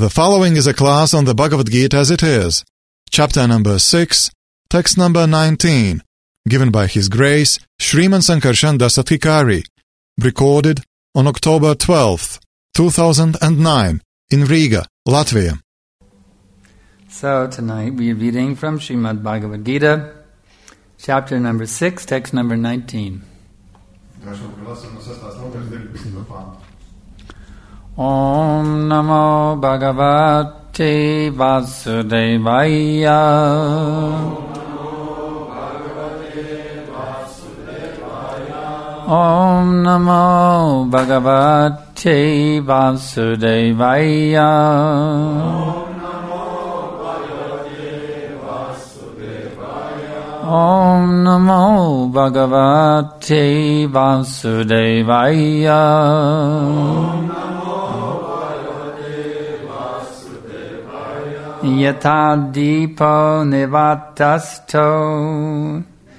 The following is a class on the Bhagavad Gita as it is, chapter number 6, text number 19, given by His Grace Sriman Sankarshan Dasatikari, recorded on October 12th, 2009, in Riga, Latvia. So tonight we are reading from Srimad Bhagavad Gita, chapter number 6, text number 19. Om Namo Bhagavate Vasudevaya. Om Namo Bhagavate Vasudevaya. Om Namo Bhagavate Vasudevaya. Yatha Dipo Nivatasto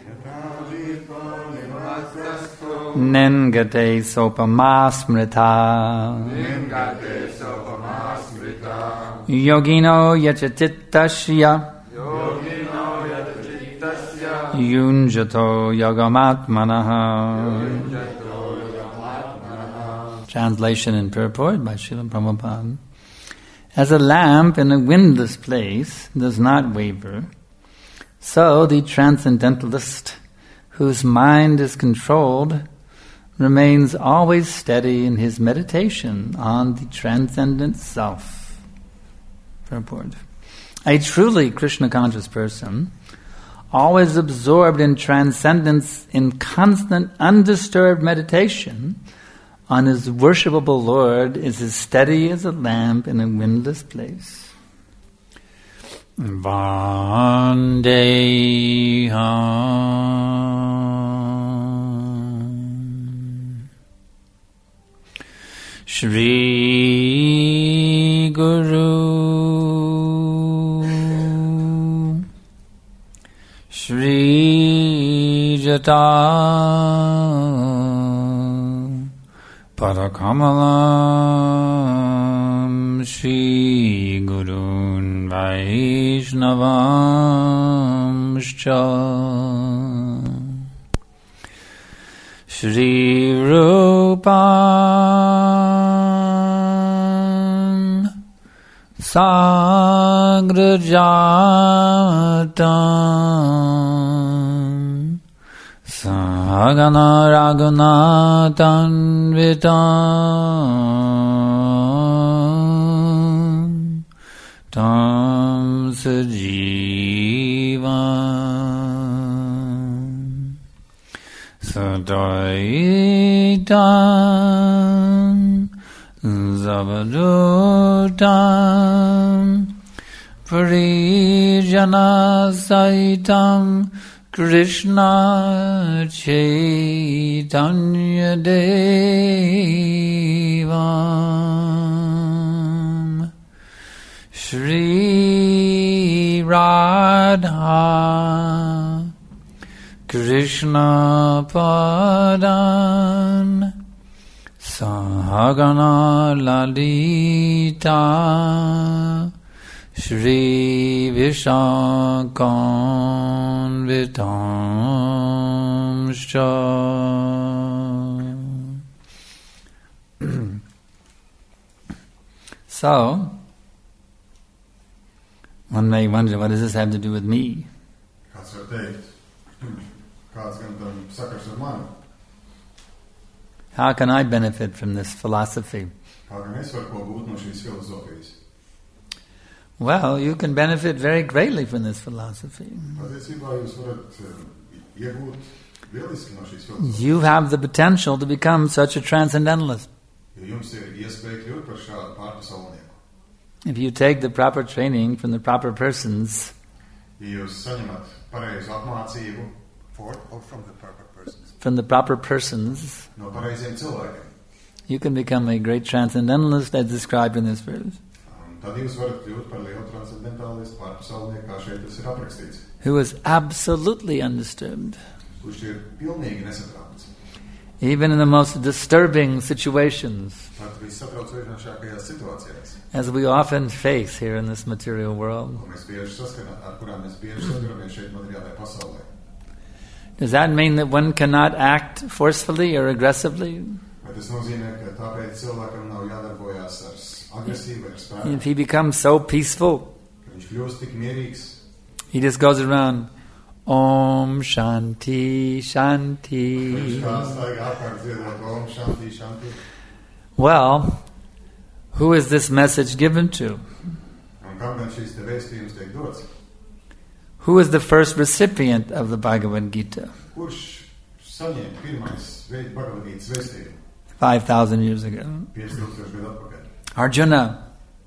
Nengate Sopamasmrita Yogino Yachatitasya Yunjato Yogamatmanaha. Translation and purport by Srila Prabhupada. As a lamp in a windless place does not waver, so the transcendentalist, whose mind is controlled, remains always steady in his meditation on the transcendent self. Purport. A truly Krishna-conscious person, always absorbed in transcendence in constant, undisturbed meditation on his worshipable Lord, is as steady as a lamp in a windless place. Vandeham Shri Guru Shri Jata Padakamalam Shri Gurun Vaishnavamscha Shri Rupam Sagrajatam Sagana Raghunatan Vitam Tam Sajivam Sadaitam Zavadutam Parijana Saitam Krishna Chaitanya Devam Shri Radha Krishna Padan Sahagana Lalita Shri Vishakam Vitamscha. So, one may wonder, what does this have to do with me? How can I benefit from this philosophy? Well, you can benefit very greatly from this philosophy. You have the potential to become such a transcendentalist. If you take the proper training from the proper persons, from the proper persons, you can become a great transcendentalist as described in this verse. Who is absolutely undisturbed. Even in the most disturbing situations, Pat vissatraucošākajās situācijās, as we often face here in this material world. ar kurām mēs bieži saskaramies šeit materiālajā pasaulē. Does that mean that one cannot act forcefully or aggressively? Vai tas nozīmē, ka tāpēc cilvēkam nav jādarbojās ar agresīvu vai ar spēku? If he becomes so peaceful, Ka viņš kļūst tik mierīgs, he just goes around, Om Shanti viņš Shanti. kā staigā apkārt dziedot Om Shanti Shanti. Well, who is this message given to? Un kam gan šīs te vēstījums tiek dots? Who is the first recipient of the Bhagavad Gita Kurš saņēma pirmais Bhagavad-gītas vēstījumu 5,000 years ago? 5000 gadu atpakaļ? Arjuna.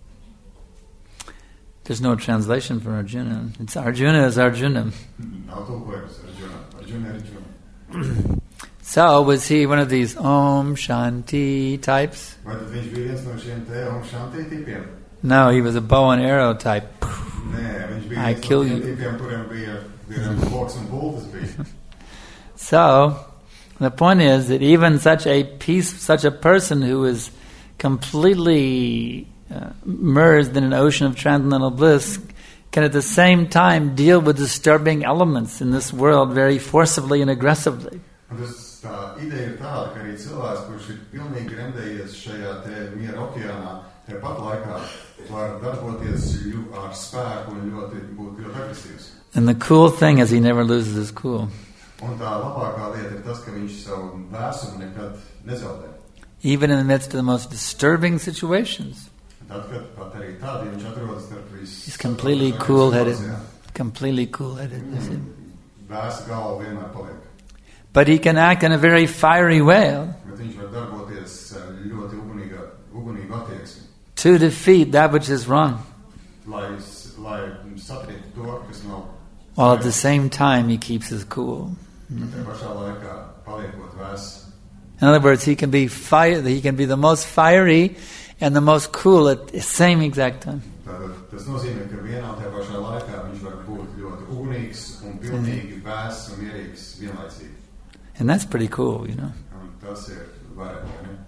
There's no translation for Arjuna. It's Arjuna is Arjuna. Nav tulkojums Arjuna. Arjuna ir Arjuna. So, was he one of these Om Shanti types? Vai tad viņš bija viens no šiem te Om Shanti tipiem? No, he was a bow and arrow type. Nē, viņš bija I viens kill no you. tiem tipiem, kuriem bija boks un bultas bija. So, the point is that even such a person who is completely immersed in an ocean of transcendental bliss can at the same time deal with disturbing elements in this world very forcibly and aggressively. Un tā ideja ir tāda, ka arī cilvēks, kurš ir pilnīgi gremdējies šajā te miera okeānā, tāpat laikā var darboties ar spēku un būt ļoti agresīvs. And the cool thing is he never loses his cool. Un tā labākā lieta ir tas, ka viņš savu vēsumu nekad nezaudē. Even in the midst of the most disturbing situations. Tad, kad pat arī tādi viņš atrodas starp He's completely cool-headed. Completely cool-headed. Vēsa galva vienmēr paliek. But he can act in a very fiery way Bet viņš var darboties ļoti ugunīgu attieksmi, to defeat that which is wrong. lai satriektu to, kas nav. While at the same time he keeps his cool. Tajā pašā laikā paliekot vēs. In other words, he can be the most fiery and the most cool at the same exact time. Tātad tas nozīmē, ka vienā un tajā pašā laikā viņš var būt ļoti ugunīgs un pilnīgi vēss un mierīgs vienlaicīgi. And that's pretty cool, you know. Un tas ir varētu, ne?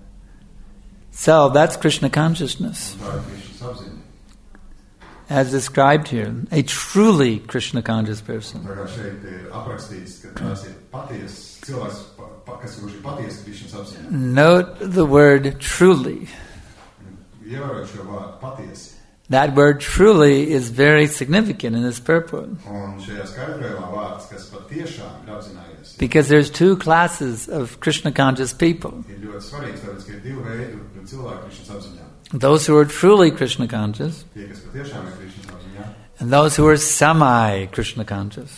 So that's Krishna consciousness, Un tā ir Krišnas apziņa. as described here. A truly Krishna conscious person. Tā kā šeit ir aprakstīts, ka tas ir patiesas cilvēks, kurš ir patiesi Krišnas apziņā. Note the word truly. Ievērot šo vārdu patiesi. That word truly is very significant in this purport. Un šajā skaidrojumā vārds, kas patiešām ir apzinājies, Because there's two classes of Krishna conscious people. ir ļoti svarīgs, tāpēc, ka ir divi veidi cilvēku Krišnas apziņā. Those who are truly Krishna conscious Tie, kas patiešām ir Krišnas apziņā. and those who are semi-Krishna conscious.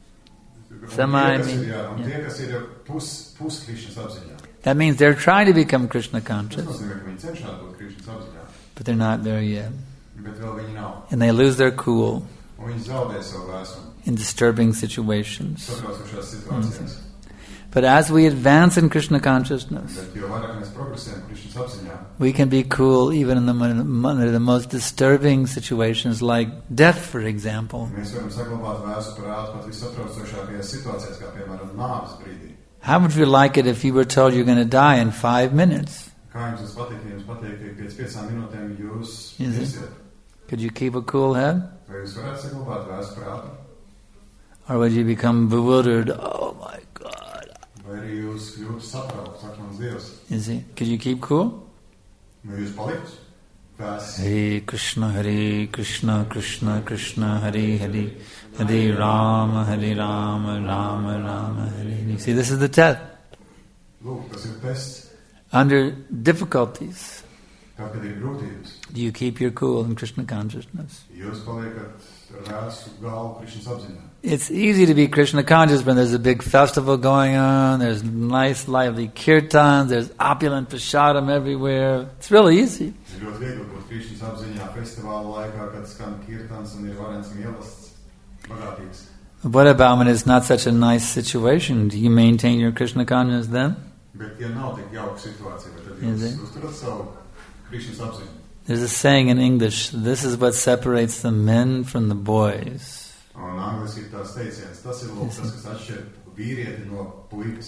Semi Un tie, mean- tie, kas ir pus Krišnas apziņā. That means they're trying to become Krishna Tas conscious, nozīmē, ka viņi cenšas būt Krišnas apziņā, but they're not there yet. bet vēl viņi nav. And they lose their cool Un viņi zaudē savu vēsumu in disturbing situations. satraucošās situācijās. But as we advance in Krishna consciousness, Bet jo vairāk mēs progresējam Krišnas apziņā, we can be cool even in under the most disturbing situations like death, for example. mēs varam saglabāt vēsu prātu pat visatraucošākajās situācijās, kā piemēram nāves brīdī. How would you like it if you were told you're going to die in 5 minutes? Kā jums tas patīk, ja jums patīk, ka pēc 5 minūtēm jūs Is it? mirsiet? Could you keep a cool head? Vai jūs varētu saglabāt vēsu prātu? Or would you become bewildered? Oh my God. Vai arī jūs kļūtu satraukts, saka mans Dievs? Is it? Could you keep cool? Vai jūs paliktu vēsu? Hare Krishna, Hare Krishna, Krishna Krishna, Hare Hare, Hare Rama, Hare Rama, Rama Rama, Hare Hare. See, this is the test. Lūk, tas ir tests, Under difficulties, tad, kad ir grūtības. do you keep your cool in Krishna consciousness? Jūs paliekat ar vēsu galvu Krišnas apziņā. It's easy to be Krishna conscious when there's a big festival going on, there's nice, lively kirtans, there's opulent prasadam everywhere. It's really easy. Ir ļoti viegli būt Krišnas apziņā festivāla laikā, kad skan kirtans un ir varens mīlestības bagātīgs. What about when it's not such a nice situation? Do you maintain your Krishna consciousness then? Bet, ja nav tik jauka situācija, bet tad Is jūs it? uzturat savu Krišnas apziņu. There's a saying in English, this is what separates the men from the boys. Un angliski ir tās teiciens, tas ir lūk, tas, kas atšķir vīrieti no puikas.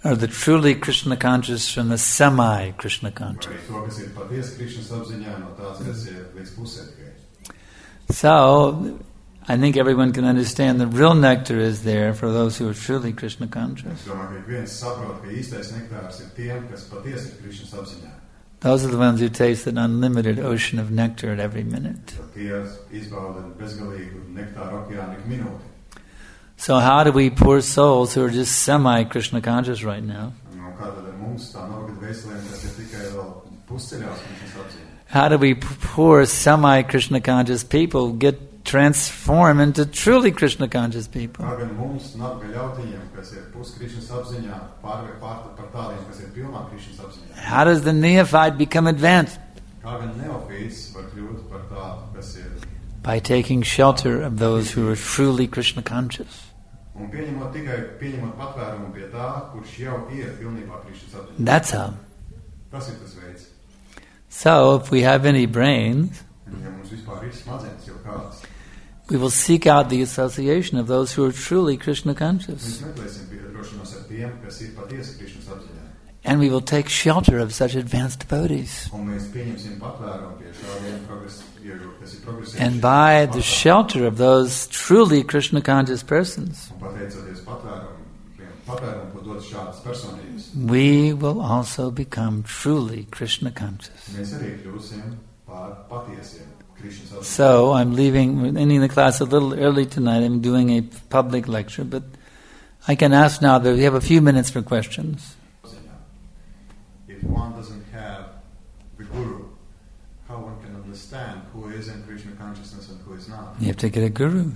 or the truly Krishna conscious from the semi-Krishna conscious. Vai to, kas ir patiesi Krishnas apziņā, no tāds, kas ir līdz pusē tikai. So, I think everyone can understand the real nectar is there for those who are truly Krishna conscious. Es domāju, ka ik viens saprot, ka īstais nektārs ir tiem, kas patiesi ir Krishnas apziņā. Those are the ones who taste an unlimited ocean of nectar at every minute. Tie izbauda bezgalīgu nektāru okeānu ik minūti. So how do we poor souls who are just semi-Krishna conscious right now, Kā tad ar mums tā nogad veselēm, kas ir tikai vēl pusceļās Krishnas apziņā? how do we poor semi-Krishna conscious people get transformed into truly Krishna conscious people? Kā gan mums nabaga ļautiņiem, kas ir pus Krishnas apziņā, pārvērt par tādiem, kas ir pilnā Krishnas apziņā? How does the neophyte become advanced? Kā gan neofīts var kļūt par tādu, kas ir By taking shelter of those who are truly Krishna conscious. un pieņemot patvērumu pie tā, kurš jau ir pilnībā Krishnas apziņā. That's how. Tas ir tas veids. So, if we have any brains, Un ja mums vispār ir smadzenes jau kādas, we will seek out the association of those who are truly Krishna mēs conscious. meklēsim biedrošanos ar tiem, kas ir patiesi Krishnas apziņā. And we will take shelter of such advanced devotees. Un mēs pieņemsim patvērumu pie šādiem kas ir progresējuši. And by the shelter of those truly Krishna conscious persons, Un pateicoties patvērumu, ko dod šādas personības, we will also become truly Krishna conscious. mēs arī kļūsim par patiesiem Krishnas apziņā. So I'm ending the class a little early tonight. I'm doing a public lecture, but I can ask now that we have a few minutes for questions. If one doesn't have the guru, how one can understand who is in Krishna consciousness and who is not? You have to get a guru.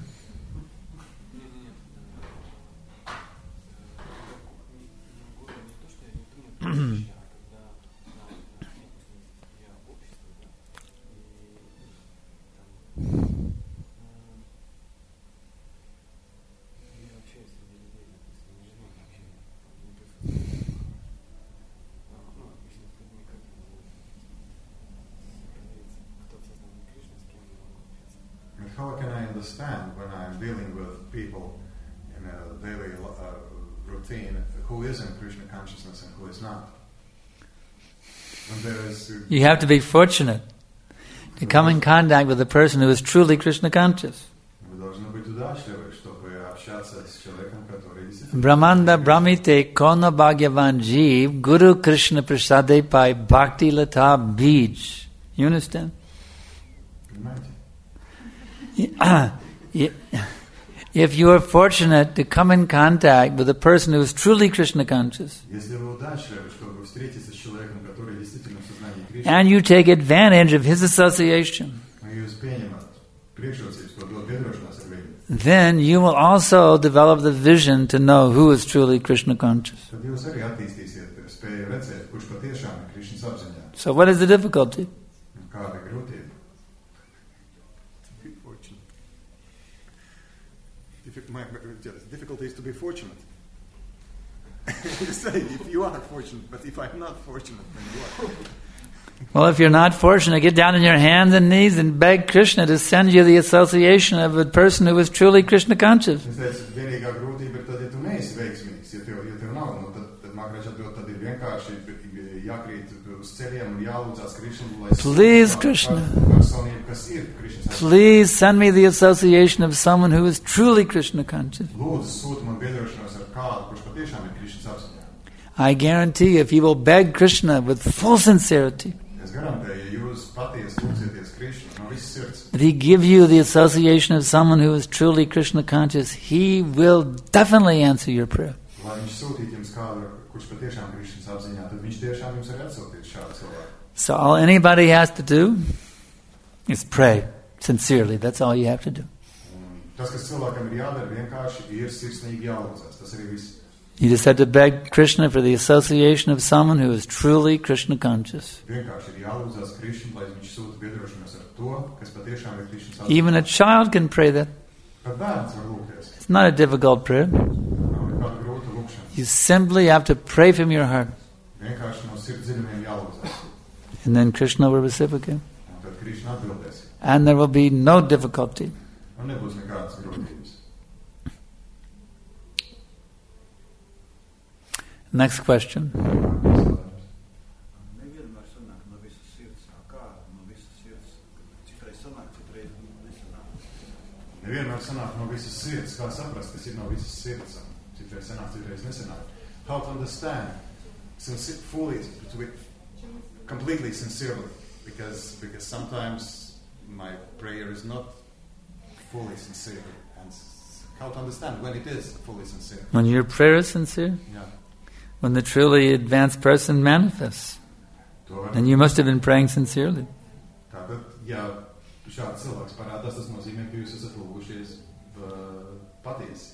And how can I understand when I'm dealing with people in a daily routine who is in Krishna consciousness and who is not? When there is, You have to be fortunate to come in contact with a person who is truly Krishna conscious. вы должны быть удачливы, чтобы общаться с человеком, который действительно Brahmanda Brahmite Kona Bhagyavan Jeev Guru Krishna Prasade Pai Bhakti Lata Bij. You understand? понимаете? If you are fortunate to come in contact with a person who is truly Krishna conscious, Если вы удачливы, чтобы встретиться с человеком, который действительно в сознании Кришны, and you take advantage of his association, мы jūs pieņemat priekšrocības, ko dod biedrošanās ar viņu, then you will also develop the vision to know who is truly Krishna conscious. tad jūs arī attīstīsiet spēju redzēt, kurš patiešām ir Krišnas apziņā. So what is the difficulty? Un kāda ir grūtība? Be fortunate. Difficulty is to be fortunate. You say, if you are fortunate, but if I'm not fortunate, then what? Well, if you're not fortunate, get down on your hands and knees and beg Krishna to send you the association of a person who is truly Krishna conscious. Es teicu, vienīgā grūtība ir tad, ja tu neesi veiksmīgs, ja tev nav, nu tad Maharaj atbild, tad ir vienkārši jākrīt uz ceļiem un jālūdzās Krišnu, lai Please, Krishna. personība, kas ir Krišnas apziņā. Please send me the association of someone who is truly Krishna conscious. Lūdzu, sūta man biedrošanos ar kādu, kurš patiešām ir Krišnas apziņā. I guarantee you, if you will beg Krishna with full sincerity, Es garantēju, ja jūs patiesi lūdzieties Krišnu no visas sirds, that he give you the association of someone who is truly Krishna conscious, he will definitely answer your prayer. lai viņš sūtītu jums kādu, kurš patiešām ir Krišnas apziņā, tad viņš tiešām jums arī atsūtīs šādu cilvēku. So all anybody has to do is pray sincerely. That's all you have to do. Un tas, kas cilvēkam ir jādara, vienkārši ir sirsnīgi jālūdzas. Tas arī viss. You just have to beg Krishna for the association of someone who is truly Krishna conscious. Vienkārši ir jālūdzas Krišnu, lai viņš sūta biedrošanos ar to, kas patiešām ir Krišnas apziņā. Even a child can pray that. Pat bērns var lūgties. It's not a difficult prayer. Nav nekāda grūta lūkšana. You simply have to pray from your heart. Vienkārši no sirds dziļumiem jālūdzas. And then Krishna will reciprocate. Un tad Krišna atbildēs. And there will be no difficulty. Un nebūs nekādas grūtības. Next question. Nevienmēr sanāk no visas sirds. Kā saprast, kas ir no visas sirds? Citreiz sanāk, citreiz nesanāk. How to understand fully, completely sincerely, because sometimes my prayer is not fully sincere, and how to understand when it is fully sincere. When your prayer is sincere? Yeah. When the truly advanced person manifests. Then you must have been praying sincerely. Tātad, ja šāds cilvēks parādās, tas nozīmē, ka jūs esat lūgušies patiesi.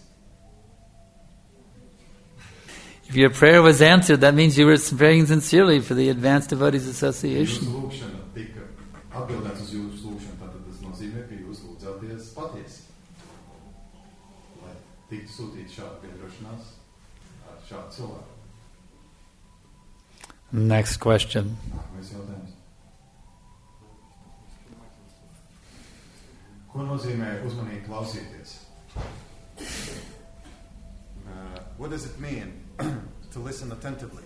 If your prayer was answered, that means you were praying sincerely for the Advanced Devotees Association. Jūsu lūgšana tika atbildēts uz jūsu lūgšanu, tātad tas nozīmē, ka jūs lūdzāties patiesi. Lai tiktu sūtīt šādu piedošanās ar šādu cilvēku. Next question. Nākamais jautājums. Ko nozīmē uzmanīgi klausīties? What does it mean to listen attentively?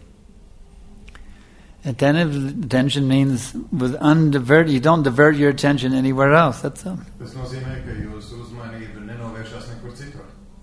Attentive attention means you don't divert your attention anywhere else. That's all. Tas nozīmē, ka jūsu uzmanība nenovēršas nekur citur.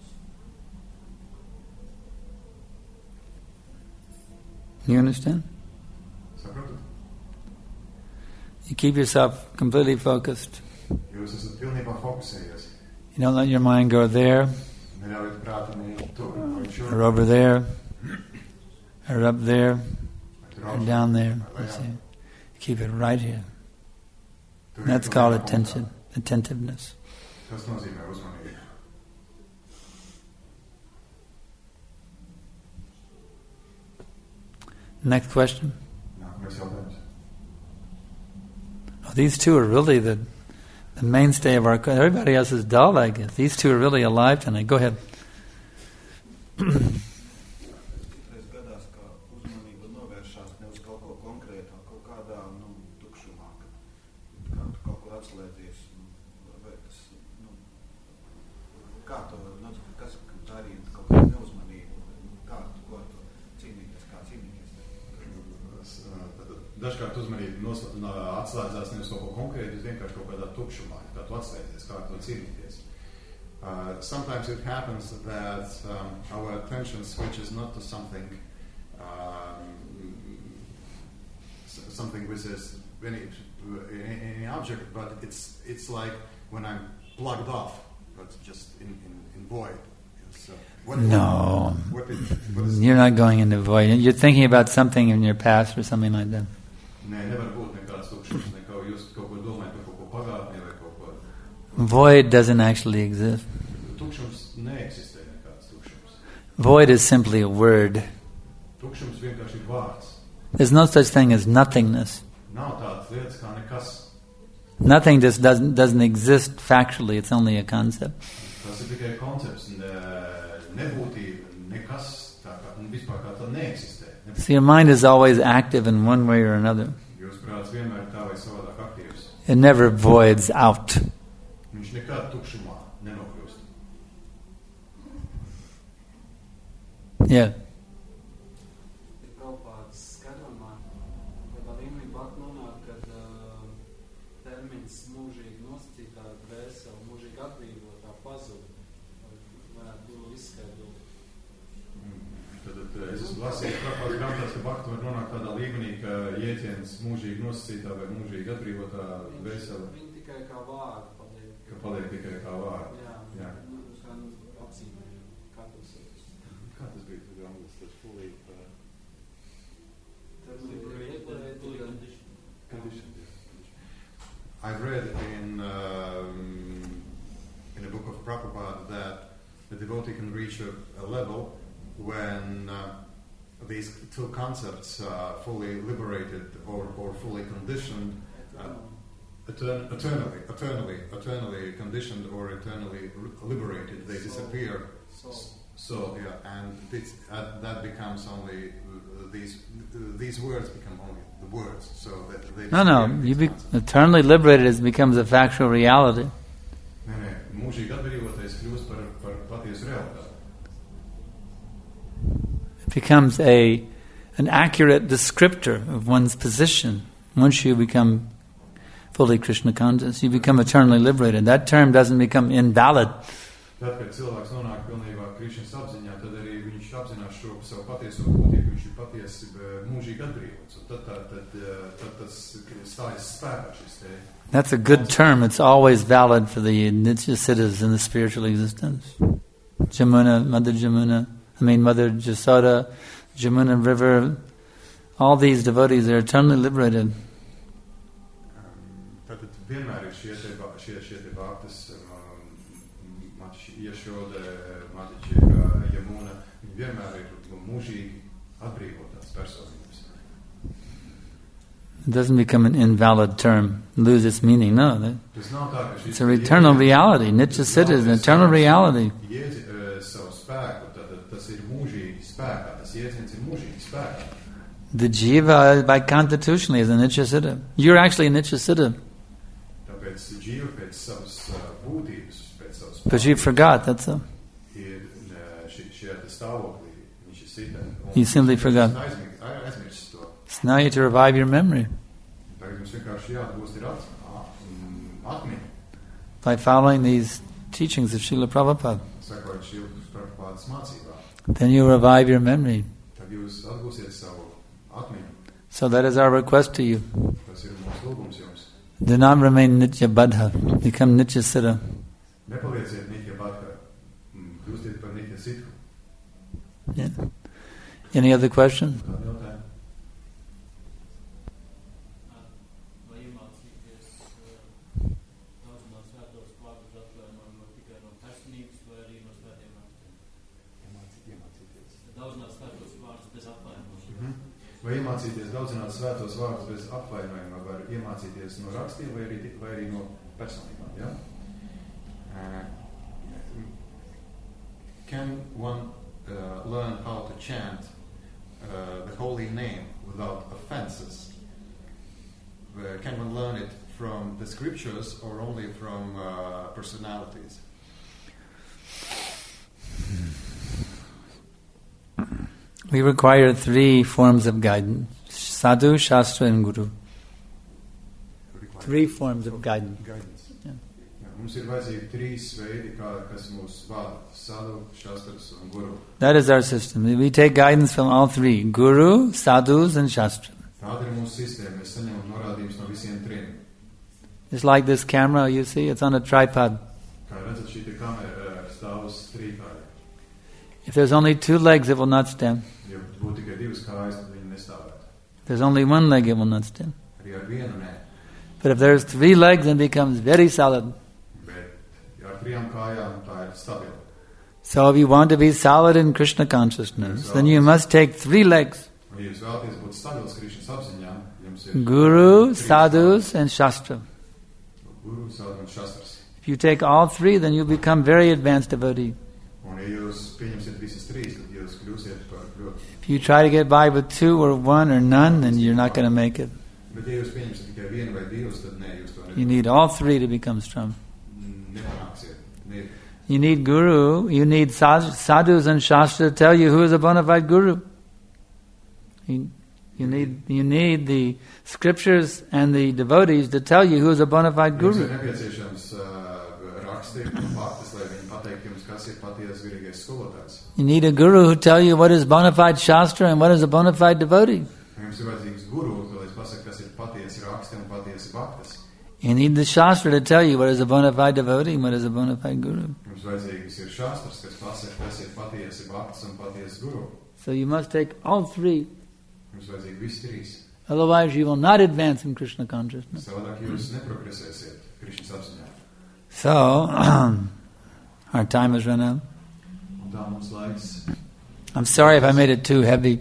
You understand? Saprotat? You keep yourself completely focused. Jūs esat pilnībā fokusējies. You don't let your mind go there, Neļaujiet prātam iet tur, vai šur, or over there, or up there, tur or augšā, down there. vai You lejā. see. Keep it right here. Tur ir That's tur called jāpunktā. attentiveness. Tas nozīmē uzmanību. Next question. Nākamais jautājums. Oh, these two are really the mainstay of our... Everybody else is dull, I guess. These two are really alive tonight. Go ahead. Dažkārt uzmanība atslēdzās nevis kaut ko konkrētu, bet vienkārši kaut kādā tukšumā, kā tu atslēdzies, kā to cīnīties. Sometimes it happens that our attention switches not to something which is any object, but it's like when I'm plugged off, but just in void. No. What is You're not going into void. You're thinking about something in your past or something like that. Nē, nevar būt nekāds tukšums, nekā jūs kaut ko domājat par kaut ko pagātnē vai kaut ko. Void doesn't actually exist. Tukšums neeksistē nekāds tukšums. Void is simply a word. Tukšums vienkārši ir vārds. There's no such thing as nothingness. Nav tādas lietas kā nekas. Nothing just doesn't exist factually. It's only a concept. Tas ir tikai koncepts, nebūtība, nekas, tā kā, vispār kā tā neeksistē. So your mind is always active in one way or another. Jūs prāts vienmēr tā vai savādāk aktīvs. It never voids out. Viņš nekad tukšumā nenokļūst. Yeah. Lasīt Prabhupādas grāmatās, ka bhakti var nonākt tādā līmenī, ka jēdziens mūžīgi nosacītā vai mūžīgi atbrīvotā dvēsele. Viņi tikai kā vārdi paliek. Ka paliek tikai kā vārdi. Jā. Apzīmējumi, kā tas ir. Kā tas bija? Tas anglis, tas fully... Condition. I've read in a book of Prabhupada that the devotee can reach a level when these two concepts are fully liberated or fully conditioned, eternally conditioned or eternally liberated. They disappear. So yeah, and that becomes only these words become only the words. So that they No. Eternally liberated becomes a factual reality. Nē, mūžīgi atbrīvotais kļūst par patiesu realitāti. becomes an accurate descriptor of one's position. Once you become fully Krishna conscious, you become eternally liberated. That term doesn't become invalid. Tad, kad cilvēks nonāk pilnībā Krišnas apziņā, tad arī viņš apzinās šo savu patieso būtību, viņš ir patiesi mūžīgi atbrīvots. Un tad tas stājas spēkā šis te. That's a good term. It's always valid for the Nitya Siddhas in the spiritual existence. Mother Jasoda, Jamuna River, all these devotees are eternally liberated. Tātad vienmēr ir šie te bhaktas, Yashoda, Matiķi, Jamuna, viņi vienmēr ir mūžīgi atbrīvotās personības. It doesn't become an invalid term, lose its meaning. No, it's an eternal reality. Nitya Siddha is an eternal reality. The jiva, by constitutionally, is a Nitya Siddha. You're actually a Nitya Siddha. But you forgot, that's all. You simply forgot. So now you have to revive your memory. By following these teachings of Srila Prabhupada. Then you revive your memory. So that is our request to you. Do not remain Nitya Baddha. Become Nitya Siddha. Yeah. Any other questions? Vai iemācīties daudzināt svētos vārdus bez apvainojuma, var iemācīties no rakstiem vai arī no personībām, ja? Can one learn how to chant the holy name without offenses? Can one learn it from the scriptures or only from personalities? We require 3 forms of guidance: sadhu, shastra, and guru. 3 forms of guidance. Yeah. Mums ir vajadzīgi 3 veidi, kas mūs vada: sadhu, shastras un guru. That is our system. We take guidance from all 3: guru, sadhus, and shastra. Tāda ir mūsu sistēma. Mēs saņemam norādījumus no visiem 3. Just like this camera, you see, it's on a tripod. Kā redzat, šī kamera stāv uz trīpāda. If there's only 2 legs, it will not stand. Ja būtu tikai 2 kājas, tad viņi nestāvētu. If there's only 1 leg, it will not stand. Arī ar vienu nē. But if there's 3 legs, it becomes very solid. Bet ar 3 kājām tā ir stabila. So if you want to be solid in Krishna consciousness, then you must take 3 legs: Un, ja jūs vēlaties būt stabils Krišnas apziņā, jums ir guru, sadhus, and shastra. Guru, sadhu un shastras. If you take all 3, then you become very advanced devotee. Un, ja jūs pieņemsiet visas 3, tad jūs kļūsiet par ļoti. If you try to get by with 2 or 1 or none, then you're not going to make it. Bet, ja jūs pieņemsiet tikai 1 vai 2, tad nē, jūs to nedarīsiet. You need all 3 to become strong. Nepanāksiet. You need guru, you need sadhus and shastra to tell you who is a bona fide guru. You need the scriptures and the devotees to tell you who is a bona fide guru. Jums ir nepieciešams raksti un faktas, lai viņi pateiktu jums, kas ir patiesas garīgais skolotājs. You need a guru who tell you what is bona fide shastra and what is a bona fide devotee. Jums ir vajadzīgs guru, lai pasaka, kas ir patiesi raksti un patiesi faktas. You need the shastra to tell you what is a bona fide devotee and what is a bona fide guru. Jums vajadzīgs ir šastras, kas pasaka, kas ir patiesi faktas un patiesi guru. So you must take all 3. Jums vajadzīgi visi 3. Otherwise you will not advance in Krishna consciousness. Savādāk jūs neprogresēsiet Krišnas apziņā. So, our time has run out. Un tā mums laiks. I'm sorry if I made it too heavy.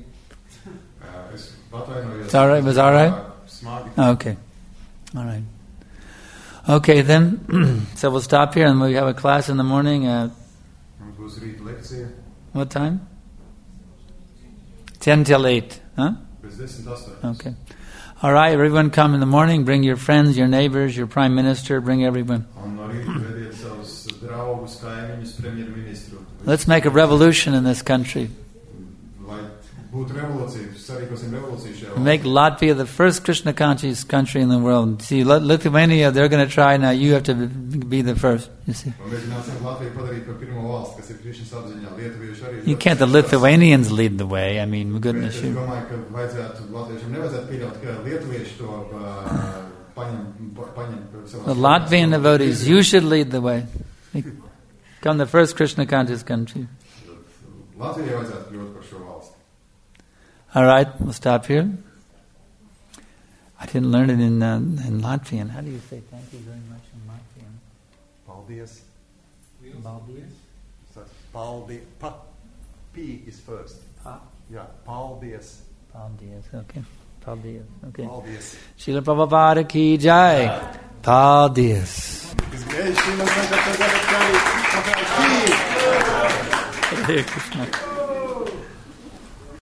Es atvainojos. It's all right? Was all right? Smagi. Okay. All right. Okay, then, so we'll stop here and we have a class in the morning at... Mums būs rīt lekcija. What time? 10 till 8. Huh? Pēc 10:08. Okay. All right, everyone come in the morning. Bring your friends, your neighbors, your prime minister. Bring everyone. Un no rīta vediet savus draugus, kaimiņus, premjerministru. Let's make a revolution in this country. Lai būtu revolūcija, sarīkosim revolūciju šajā Make Latvia the first Krishna conscious country in the world. See, Lithuania, they're going to try now. You have to be the first. You see. Mēģināsim Latviju padarīt par pirmo valsti, kas ir Krišnas apziņā. Lietuvieši arī. You can't the Lithuanians lead the way. I mean, goodness. Es domāju, ka latviešiem nevajadzētu pieļaut, ka lietuvieši to paņem savā. The Latvian devotees, you should lead the way. Become the first Krishna conscious country. Latvijai vajadzētu kļūt par šo valsti. All right, we'll stop here. I didn't learn it in Latvian. How do you say thank you very much in Latvian? Paldies. Paldies. Paldies. P is first. Pa. Yeah, paldies. Paldies. Okay. Paldies. Okay. Paldies. Srila Prabhupada ki jai. Paldies. Hare Krishna.